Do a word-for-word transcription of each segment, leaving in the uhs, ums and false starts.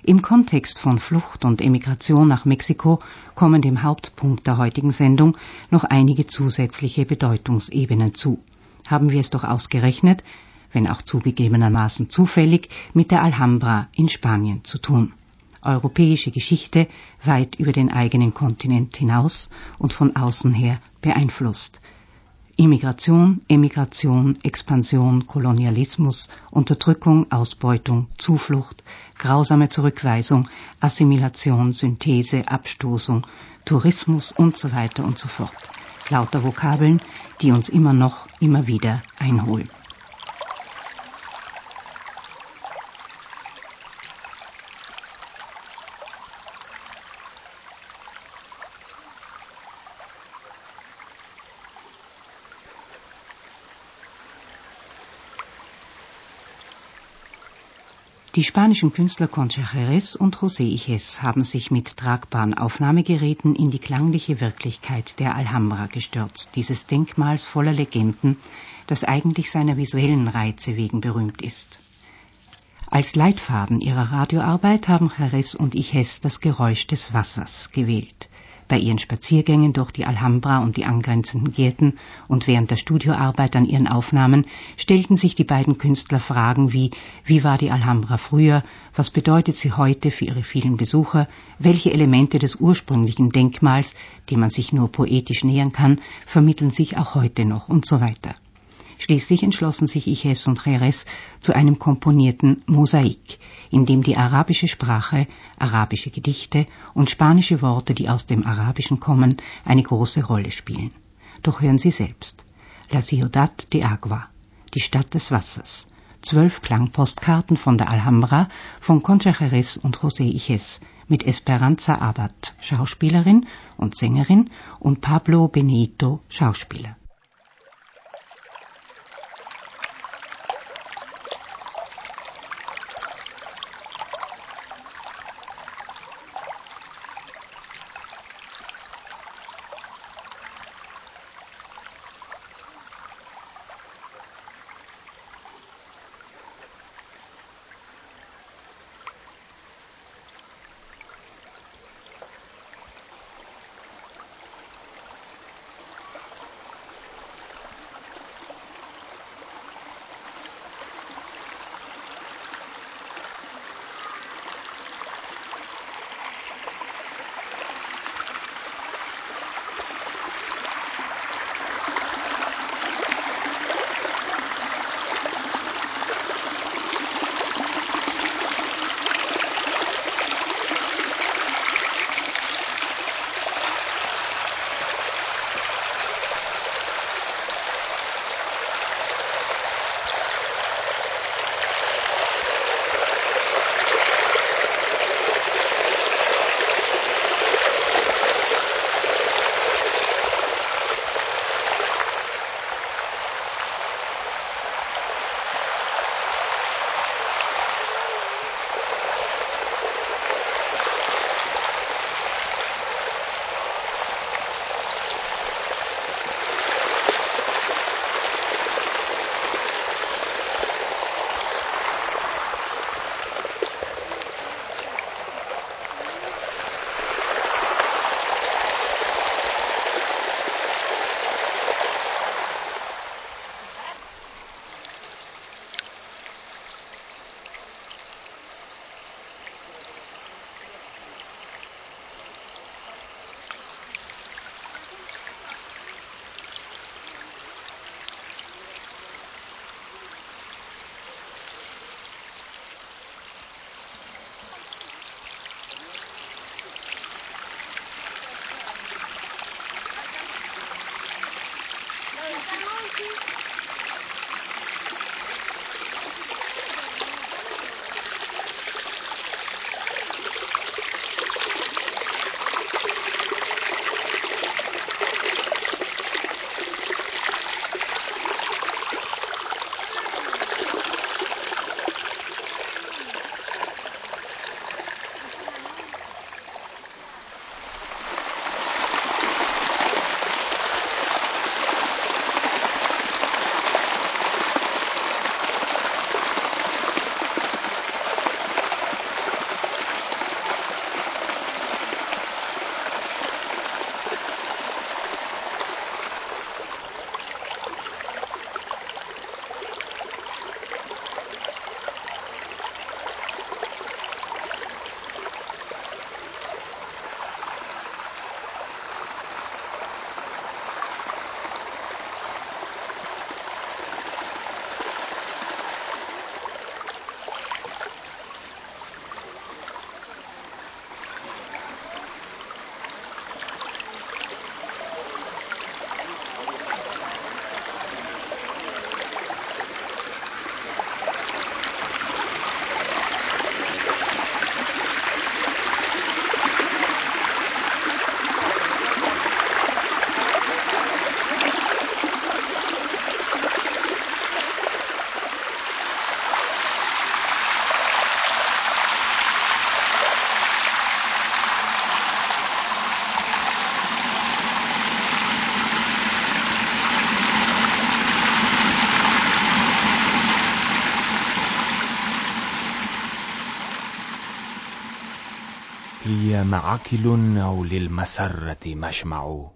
Im Kontext von Flucht und Emigration nach Mexiko kommen dem Hauptpunkt der heutigen Sendung noch einige zusätzliche Bedeutungsebenen zu. Haben wir es doch ausgerechnet, wenn auch zugegebenermaßen zufällig, mit der Alhambra in Spanien zu tun. Europäische Geschichte weit über den eigenen Kontinent hinaus und von außen her beeinflusst. Immigration, Emigration, Expansion, Kolonialismus, Unterdrückung, Ausbeutung, Zuflucht, grausame Zurückweisung, Assimilation, Synthese, Abstoßung, Tourismus und so weiter und so fort. Lauter Vokabeln, die uns immer noch, immer wieder einholen. Die spanischen Künstler Concha Jerez und José Iges haben sich mit tragbaren Aufnahmegeräten in die klangliche Wirklichkeit der Alhambra gestürzt, dieses Denkmals voller Legenden, das eigentlich seiner visuellen Reize wegen berühmt ist. Als Leitfaden ihrer Radioarbeit haben Jerez und Iges das Geräusch des Wassers gewählt. Bei ihren Spaziergängen durch die Alhambra und die angrenzenden Gärten und während der Studioarbeit an ihren Aufnahmen stellten sich die beiden Künstler Fragen wie: Wie war die Alhambra früher? Was bedeutet sie heute für ihre vielen Besucher? Welche Elemente des ursprünglichen Denkmals, dem man sich nur poetisch nähern kann, vermitteln sich auch heute noch und so weiter. Schließlich entschlossen sich Iges und Jerez zu einem komponierten Mosaik, in dem die arabische Sprache, arabische Gedichte und spanische Worte, die aus dem Arabischen kommen, eine große Rolle spielen. Doch hören Sie selbst. La Ciudad de Agua, die Stadt des Wassers. Zwölf Klangpostkarten von der Alhambra von Concha Jerez und José Iges mit Esperanza Abad, Schauspielerin und Sängerin, und Pablo Benito, Schauspieler. هي معقل أو للمسرة مجمع.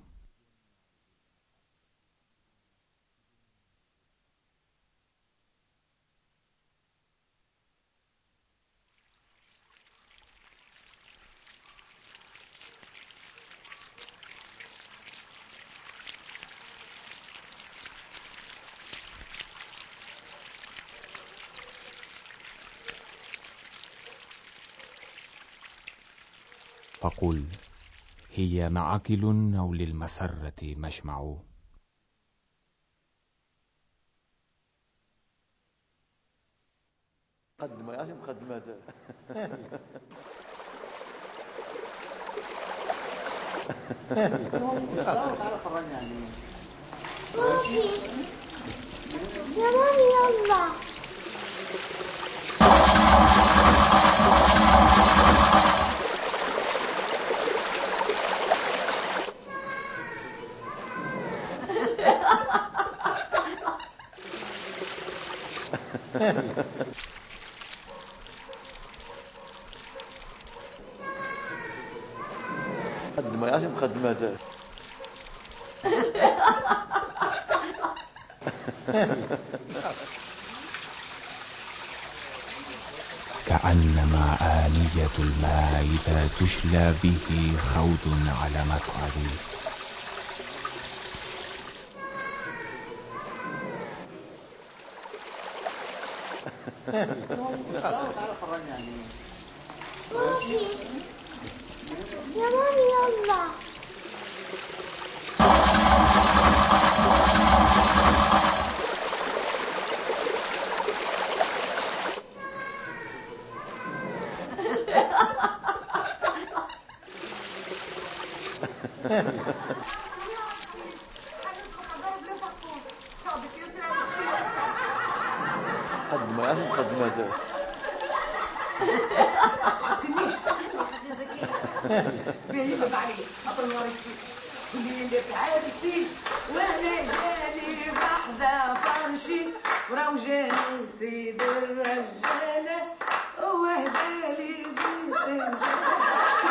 فقل هي معقل أو للمسرة مجمع. مقدمة يا مقدمة يا مامي يلا مقدمة يا مقدمة كأنما آنية الماء إذا تجلى به خوض على مصعد. يا مامي يلا مقدمة يا مقدمة عارفينيش حاجة ذكية بعيدة بعيد أطل مريكي اللي اللي في عادتي وانا جاني بحذا فرشي وراه جاني سيد الرجالة وهدالي بيت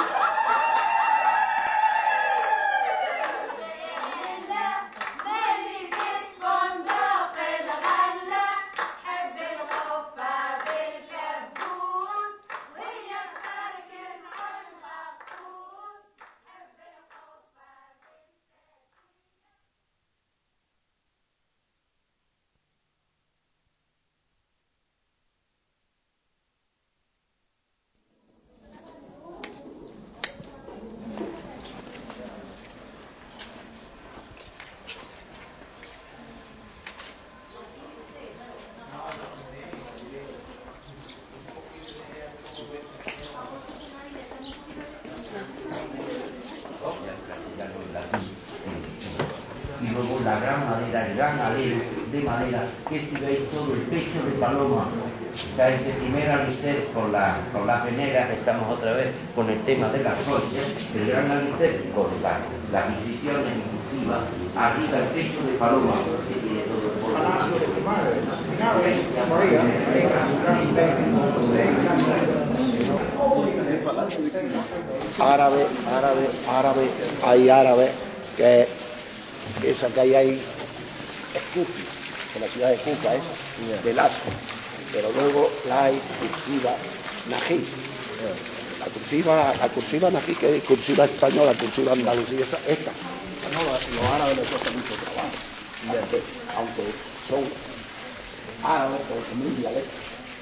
y luego la gran madera, el gran alero de madera que si veis todo el pecho de paloma, cae ese primer alicer con la, con la venera. Estamos otra vez con el tema de las conchas, el gran alicer con la, las incisiones inclusivas, arriba el pecho de paloma que tiene todo el polvo. Árabe, árabe, árabe, hay árabe que esa que hay ahí es Kufi, de la ciudad de Kufa, es del Asco, pero luego la hay cursiva Nají, la cursiva, la cursiva Nají, que es cursiva española, cursiva andalusí, esa, esta, no, los árabes les cuesta mucho trabajo, aunque, aunque son árabes, pero muy dialectos.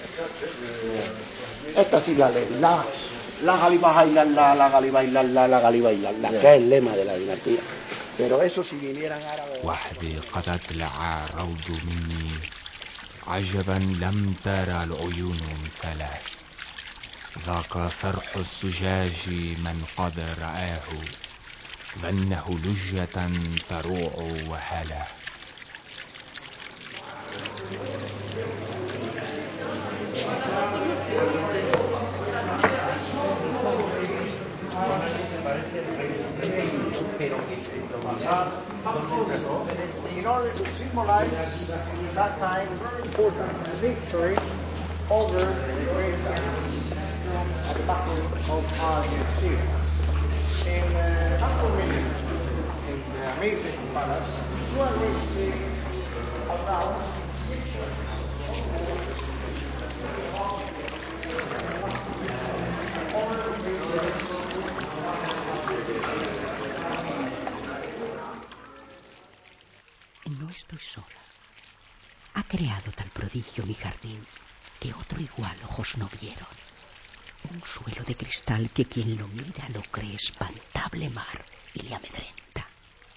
Esta sí la leen, la la galiba y la la la galiba y la la la galiba y la la que es el lema de la dinastía. Pero eso si vinieran árabes. وحدي قد أطلع روض مني عجبا لم ترى العيون مثله. ذاك صرح الزجاج من قد رآه ظنه لجة تروع وهله. In order to symbolize that time, very important victory over the Great Battle of Algeciras. In uh, couple of minutes, in the amazing palace, you are going to see around No estoy sola. Ha creado tal prodigio mi jardín que otro igual ojos no vieron. Un suelo de cristal que quien lo mira lo cree espantable mar y le amedrenta.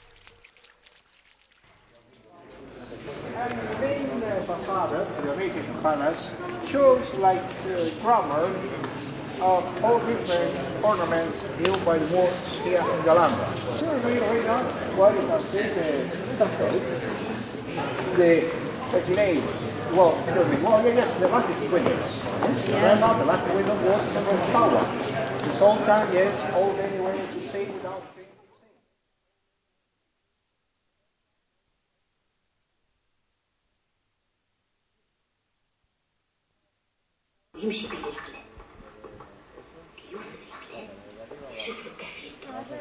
And the main uh, facade of the amazing palace shows like uh, grammar of all different ornaments built by the monks here in the Alhambra. So right now, what you can see the stucco, the, the glaze, well, excuse me, well, yeah, yes, the lattice windows. Yes, yeah. Right now the lattice window was a sort of tower. The Sultan, yes, all anyway to say without being. يمشي بالعقل يوصل العقل يشوف له كيف.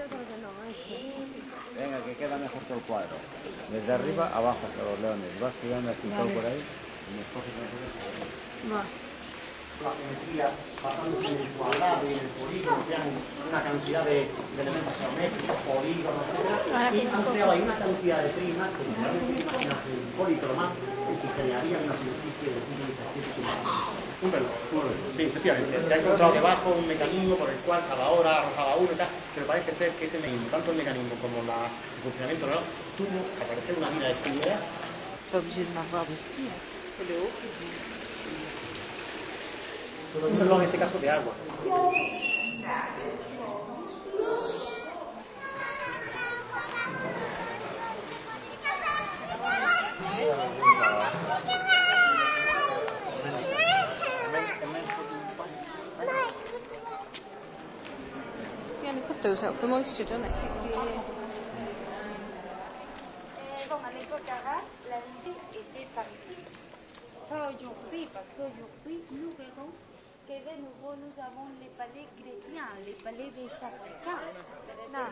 Venga, que queda mejor todo el cuadro. Desde arriba abajo hasta los leones. Vas tirando así todo por ahí y me escoges una cosa. La geometría basándose en el cuadrado y en el polígono, crean una cantidad de, de elementos geométricos, polígonos, etcétera, y han creado ahí una cantidad de primas que generalmente imaginas el polícromo que generarían una superficie de quinientos un reloj, un reloj. Sí, efectivamente. Se ha encontrado debajo un mecanismo por el cual cada hora arrojaba uno y tal, pero parece ser que ese mecanismo, tanto el mecanismo como la, el funcionamiento del reloj, tuvo que aparecer una mina de figuras. Pas obligé de m'avoir aussi, c'est le haut qui dit. Un reloj en este caso de agua. Yeah, they put those out for moisture, don't they? Bon, avec Boccarat, la vie était par ici. Pas aujourd'hui, parce qu'aujourd'hui, nous verrons que de nouveau nous avons les palais chrétiens, les palais des chrétiens. Non.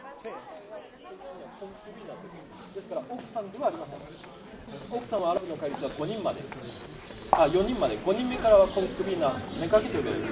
ですから奥さんではありません。奥さんはアラブの戒律はごにんまで、あ、よにんまで、ごにんめからはコンクビーナ、妾と呼ばれるんです。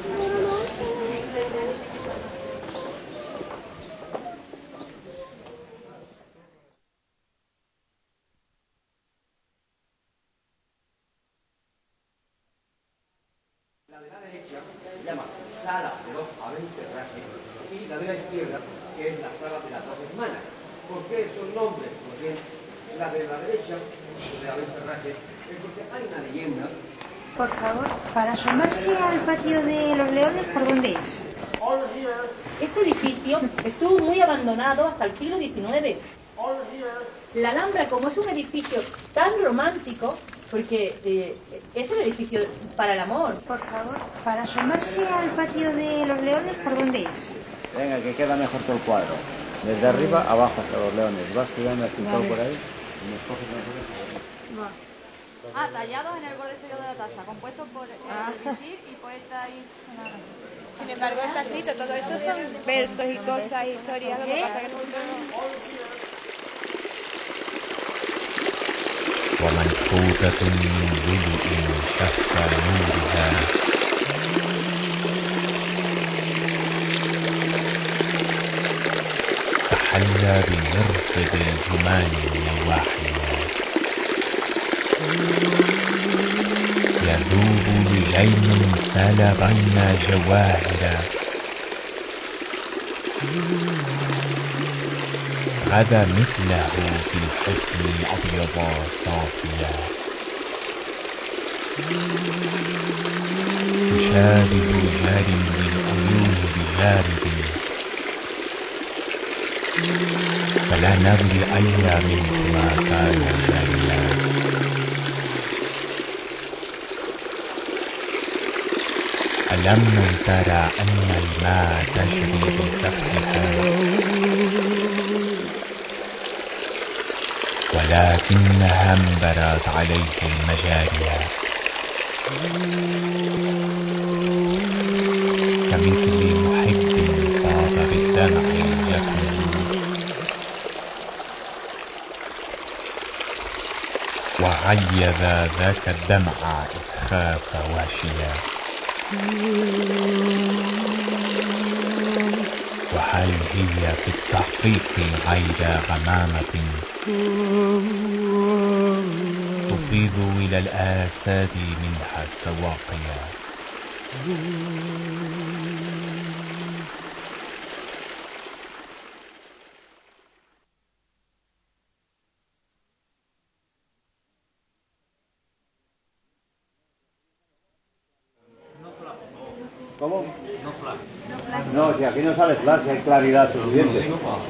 La de la derecha se llama sala de los abencerrajes y la de la izquierda, que es la sala de las doce semanas. ¿Por qué esos nombres? Porque la de la derecha, de abencerrajes, es porque hay una leyenda. Por favor, para asomarse al patio de los leones, ¿por dónde es? Este edificio estuvo muy abandonado hasta el siglo diecinueve. La Alhambra, como es un edificio tan romántico, porque eh, es el edificio para el amor. Por favor, para asomarse al patio de los leones, ¿por dónde es? Venga, que queda mejor todo el cuadro. Desde arriba abajo hasta los leones. Vas tirando así todo por ahí y me escoges una cosa. Ah, tallados en el borde exterior de la taza, compuestos por ah. Visir y poeta y sonara. Sin embargo, está escrito, todo eso son versos y cosas, historias, lo que pasa que nosotros no... ومنحوتة من ظلء شف نورها تحلى بمرفد الجمان نواحيها يذوب لجيم سلبن جواهرا غدا مثله في الحسن أبيضا صافيا تشابه جاري للعيون بجارب فلا ندري أي منهما كان جاريا ألم ترى أن الماء تجري بسفحها ولكنها انبرت عليه مجاريها كمثل محب فاض بالدمع يكون، وعيب ذاك الدمع إذ خاف واشيا. وهل هي في التحقيق عيدا غمامة تفيض إلى الآساد منها السواقيا؟ ¿Cómo? No, si aquí no sale flash, hay claridad suficiente.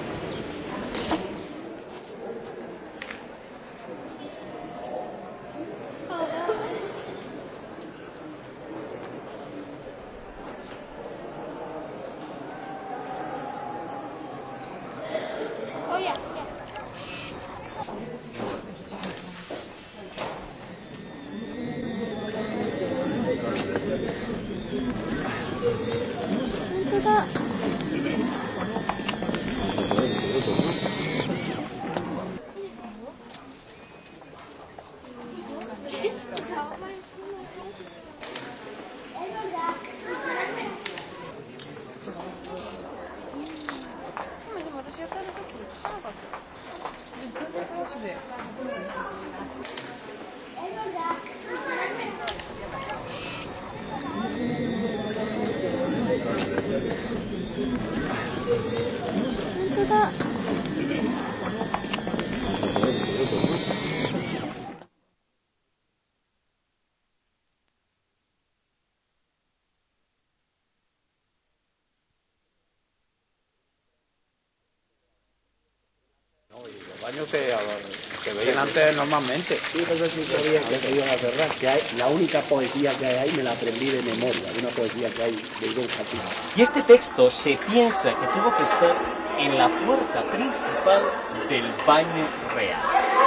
Se, se veían antes normalmente. Sí, pero sí sabía que se iban a cerrar. Que hay, la única poesía que hay ahí me la aprendí de memoria, una poesía que hay de Ibn Khatib. Y este texto se piensa que tuvo que estar en la puerta principal del baño real.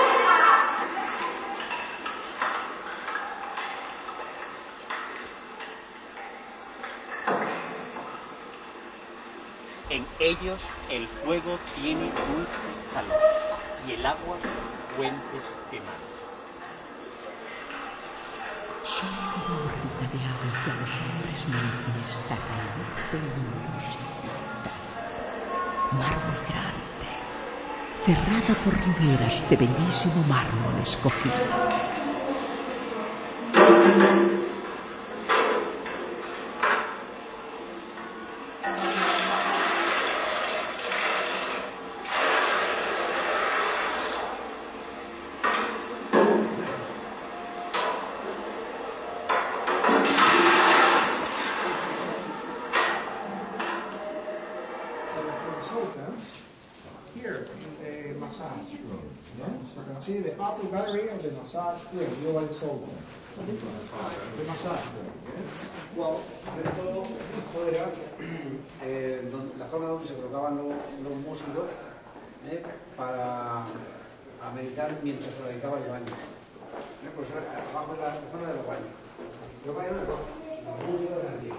En ellos el fuego tiene dulce calor y el agua fuentes de mar. Soy como gorrita de agua que a los hombres no les den esta raíz del mundo sin pintar. Mar muy grande, cerrada por riberas de bellísimo mármol escogido. See the upper battery of the massage room, you already sold them. The massage room, yes. Well, esto, esto era eh, donde, la zona donde se colocaban los, los músicos eh, para a meditar mientras se realizaba el baño. Eh, pues abajo es la, la zona de los baños. Yo voy a una cosa, los músicos de aquí.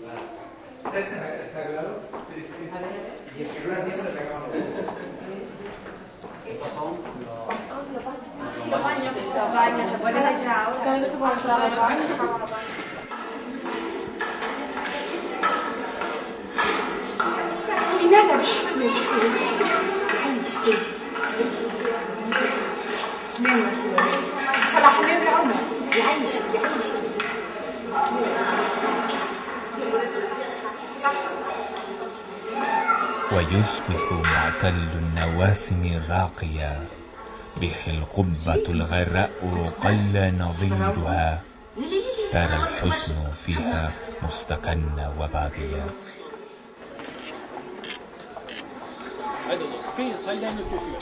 ¿Está claro? Y el que no era tiempo le pegaban los Estos son los, los baños. Los baños, se pueden entrar ahora. Claro que se pueden entrar los baños. لماذا بالشكل الشكل الشكل صلاح الدين عمر يعيش يعيش ويصبح معتل النواسم راقيا به القبة الغراء قل نضيدها ترى الحسن فيها مستكن وباغيا. はい、どうぞ。スペイン最大の教習街です。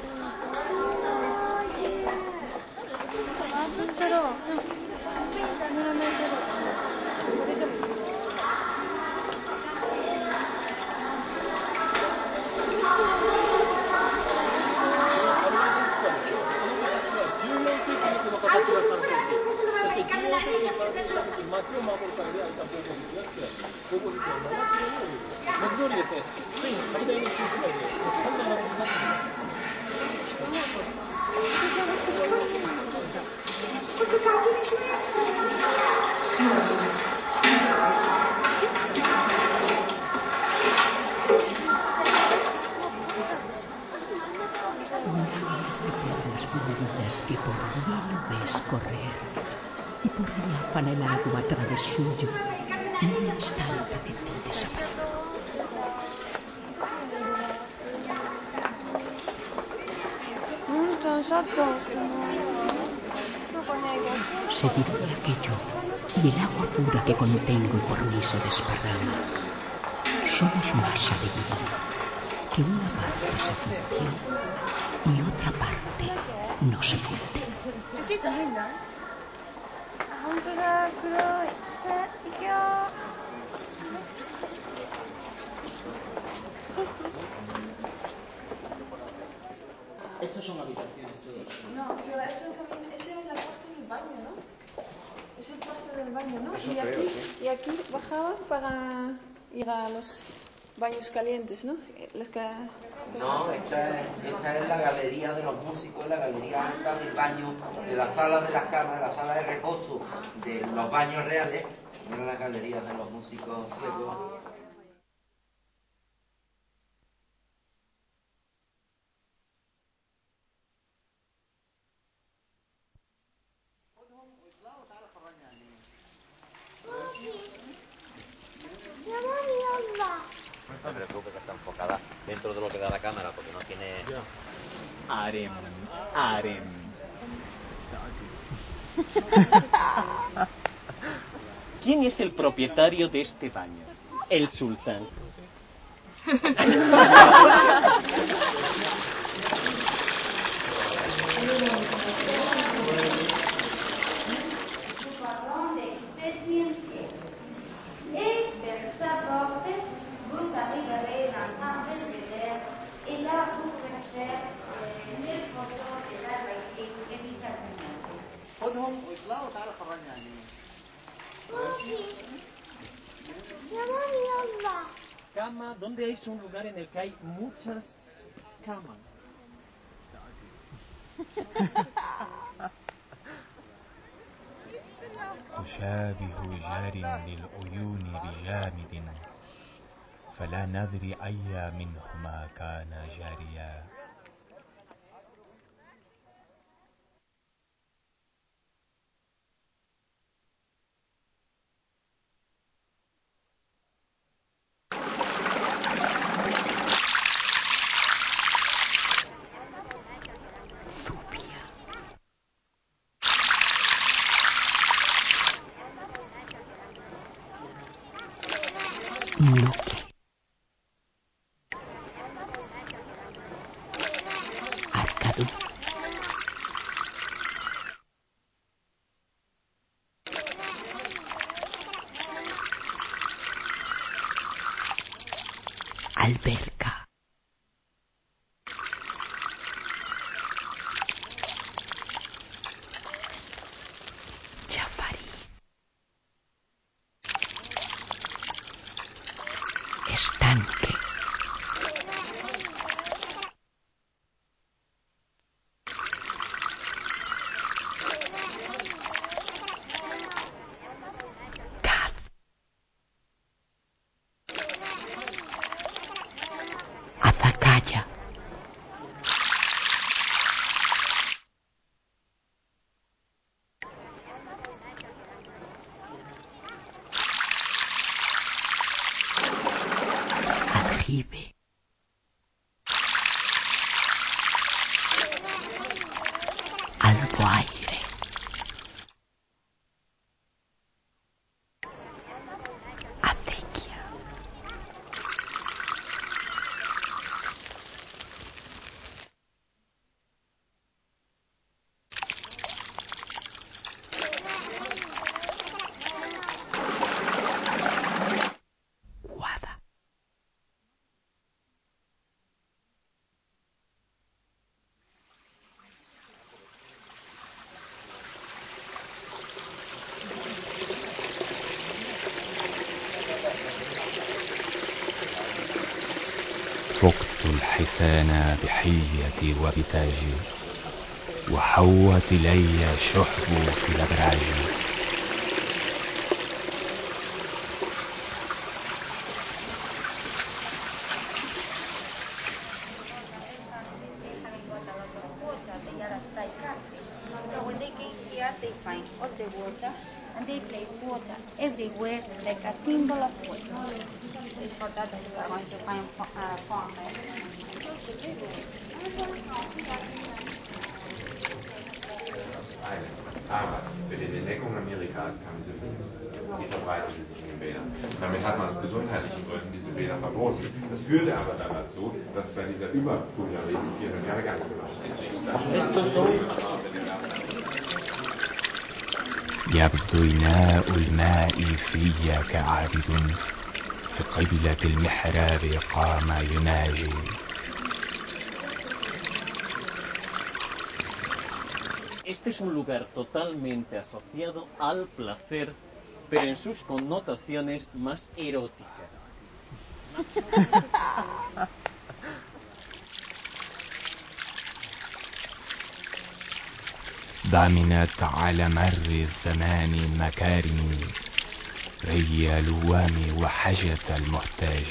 写真撮ろう。カメラマン撮ろう。これでも。 じゅうよん世紀にこの形が完成し、そしてじゅうよん世紀に完成した時に街を守るために開いた防護壁が作られた。 総合費はななキロより文字通りですね、スペイン最大の旧市街で、そんな並びになっています。 Miles de piedras fundidas que por hielo ves correr, y por diáfana el agua a través suyo, y un instante de ti desapareció. Seguiré de aquello, y el agua pura que contengo por mí se desparrama. Somos más alegría, que una parte se fundió y otra parte no se funde. Estos son habitaciones todos. No, pero eso también, esa es la parte del baño, ¿no? Es el parte del baño, ¿no? Eso y, aquí, creo, sí. y aquí bajaban para ir a los baños calientes, ¿no? Los que... No, esta es, esta es la galería de los músicos, la galería alta del baño, de la sala de las camas, de la sala de reposo, de los baños reales, no las galerías de los músicos ciegos. No te preocupes que está enfocada dentro de lo que da la cámara porque no tiene... Harem, harem. ¿Quién es el propietario de este baño? El sultán. Vous arriverez dans un bel désert et là vous pourrez faire les photos de la réalité évidemment. خدهم واطلعوا وتعالوا فرجني عليهم. Cama, ¿dónde es un lugar en el que hay muchas camas? تشابه جار للعيون بجامد فلا ندري أي منهما كان جاريا. Noque. Arcaduz. Alberca. Chafariz. Estanque. Caz. Azacaya. Aljibe. Alguaire. Acequia. Guada. فقت الحسان بحيتي وبتاجي وحوت إلي شحب في الأبراج. And they place water everywhere like a symbol of water. It's for that that you are going to find uh, fountain. Aber mit den Entdeckungen Amerikas kam Syphilis. Die verbreitete sich in den Bädern. Damit hat man aus gesundheitlichen Gründen diese Bäder verboten. Das führte aber dann dazu, dass bei dieser Überkulturalisierung vierhundert Jahre gar nicht gemacht ist. يبدو إناء الماء في كعابد في قبلة المحراب قام يناجي. Este es un lugar totalmente asociado al placer, pero en sus connotaciones más eróticas. ضمنت على مر الزمان المكارم ري لوام وحاجة المحتاج.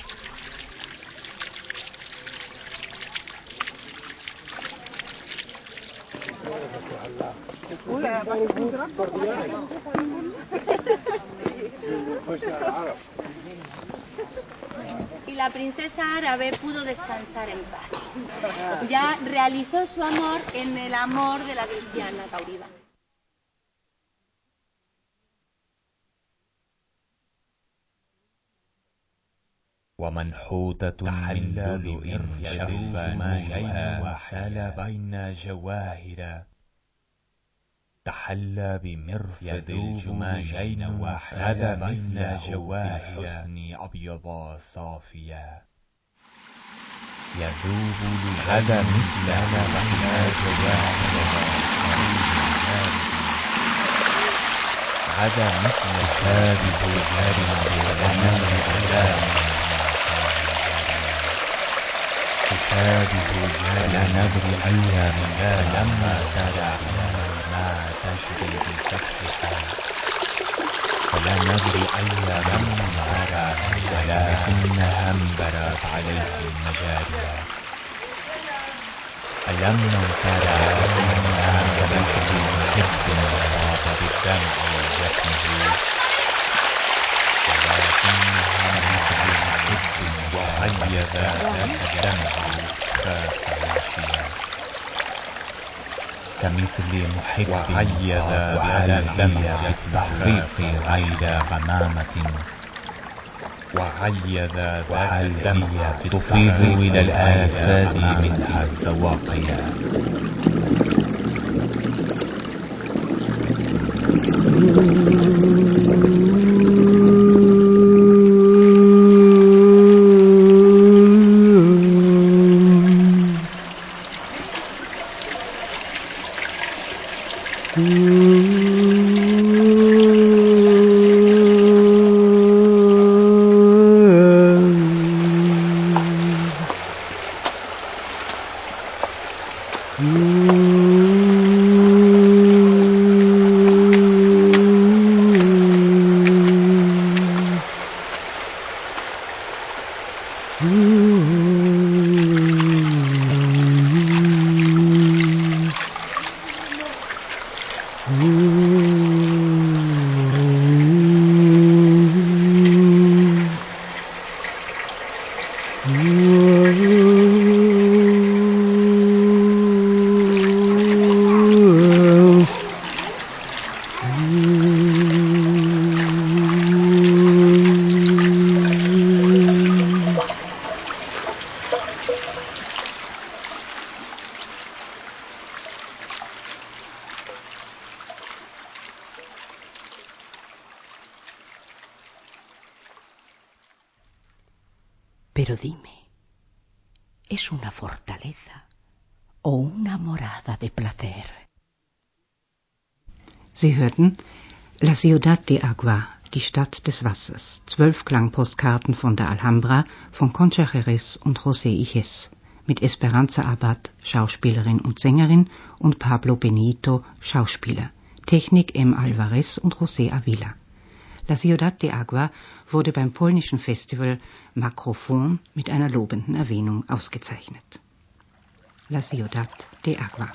Y la princesa árabe pudo descansar en paz. Ya realizó su amor en el amor de la cristiana Tauriba. ومنحوتة من لؤلؤ شف موجها وسال بين جواهر تحلى بمرفد الجمانين وسال بين جواهر الحسن أبيض صافيا يذوب هذا مثل بين جواهر هذا مثل شابه جار ونزل تشابه جار لا ندري أيام لما ترى ما تجري بسحرها فلا ندري أيام لما ترى ولكنها انبرت عليه المجاري. ألم ترى أنها تجري بحب وراق بالدمع وجفنه ولكنها تجري بحب وعيذ الدمع خافيا كمثل محب وعيذ على الدمع بالتحقيق غير غمامة وعيذ ذاك الدمع تفيض إلى الآساد منها السواقيا. Pero dime, ¿es una fortaleza o una morada de placer? Sie hörten La Ciudad de Agua, Die Stadt des Wassers. Zwölf Klangpostkarten von der Alhambra von Concha Jerez und José Iges. Mit Esperanza Abad, Schauspielerin und Sängerin, und Pablo Benito, Schauspieler. Technik M. Alvarez und José Avila. La Ciudad de Agua wurde beim polnischen Festival Makrofon mit einer lobenden Erwähnung ausgezeichnet. La Ciudad de Agua.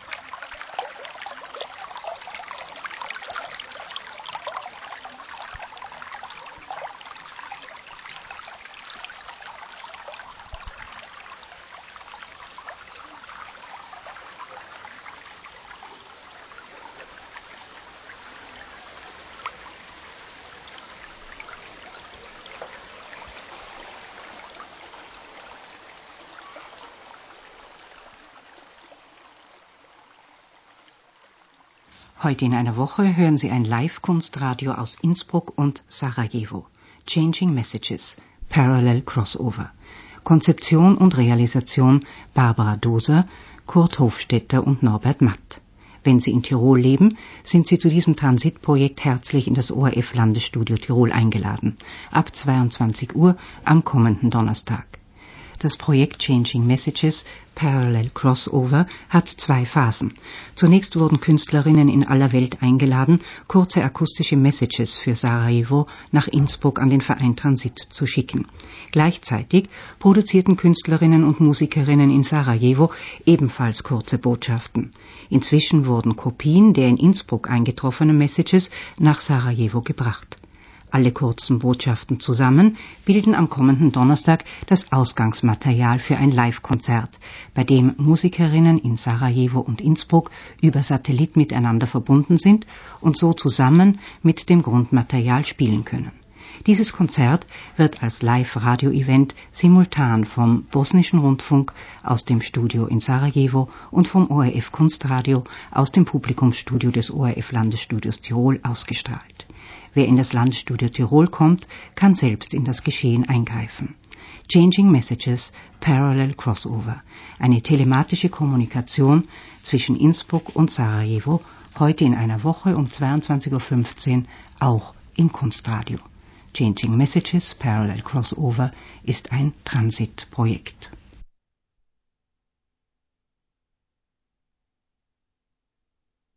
Heute in einer Woche hören Sie ein Live-Kunstradio aus Innsbruck und Sarajevo. Changing Messages, Parallel Crossover. Konzeption und Realisation Barbara Doser, Kurt Hofstetter und Norbert Matt. Wenn Sie in Tirol leben, sind Sie zu diesem Transitprojekt herzlich in das O R F Landesstudio Tirol eingeladen. Ab zweiundzwanzig Uhr am kommenden Donnerstag. Das Projekt Changing Messages, Parallel Crossover, hat zwei Phasen. Zunächst wurden Künstlerinnen in aller Welt eingeladen, kurze akustische Messages für Sarajevo nach Innsbruck an den Verein Transit zu schicken. Gleichzeitig produzierten Künstlerinnen und Musikerinnen in Sarajevo ebenfalls kurze Botschaften. Inzwischen wurden Kopien der in Innsbruck eingetroffenen Messages nach Sarajevo gebracht. Alle kurzen Botschaften zusammen bilden am kommenden Donnerstag das Ausgangsmaterial für ein Live-Konzert, bei dem Musikerinnen in Sarajevo und Innsbruck über Satellit miteinander verbunden sind und so zusammen mit dem Grundmaterial spielen können. Dieses Konzert wird als Live-Radio-Event simultan vom Bosnischen Rundfunk aus dem Studio in Sarajevo und vom O R F Kunstradio aus dem Publikumsstudio des O R F Landesstudios Tirol ausgestrahlt. Wer in das Landesstudio Tirol kommt, kann selbst in das Geschehen eingreifen. Changing Messages, Parallel Crossover. Eine telematische Kommunikation zwischen Innsbruck und Sarajevo, heute in einer Woche um zweiundzwanzig Uhr fünfzehn, auch im Kunstradio. Changing Messages, Parallel Crossover ist ein Transitprojekt.